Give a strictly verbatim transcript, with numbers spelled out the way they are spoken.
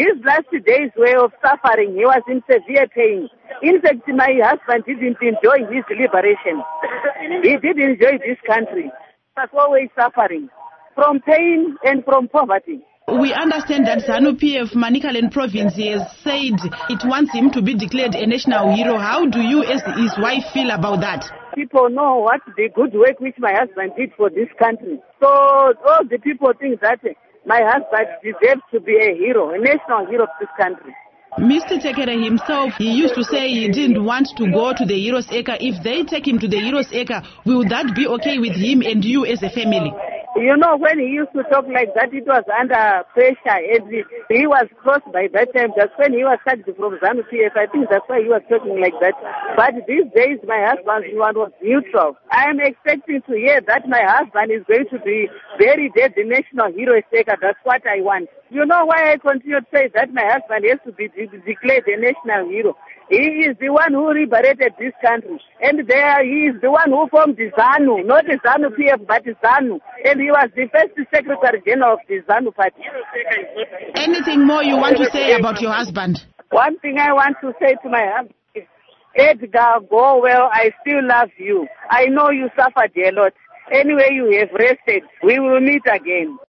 These last days were of suffering. He was in severe pain. In fact, my husband didn't enjoy his liberation. He didn't enjoy this country. He was always suffering from pain and from poverty. We understand that ZANU-P F Manicaland province has said it wants him to be declared a national hero. How do you as his wife feel about that? People know what the good work which my husband did for this country. So all the people think that my husband deserves to be a hero, a national hero of this country. Mister Tekere himself, he used to say he didn't want to go to the Heroes Acre. If they take him to the Heroes Acre, will that be okay with him and you as a family? You know, when he used to talk like that, it was under pressure. And he, he was crossed by that time. That's when he was sacked from ZANU-P F. I think that's why he was talking like that. But these days, my husband was neutral. I am expecting to hear that my husband is going to be buried at the national hero staker. That's what I want. You know why I continue to say that my husband has to be de- declared a national hero? He is the one who liberated this country. And there he is the one who formed the ZANU, not the ZANU-P F, but the ZANU. And he was the first Secretary General of the ZANU party. Anything more you want to say about your husband? One thing I want to say to my husband is, Edgar, go well, I still love you. I know you suffered a lot. Anyway, you have rested. We will meet again.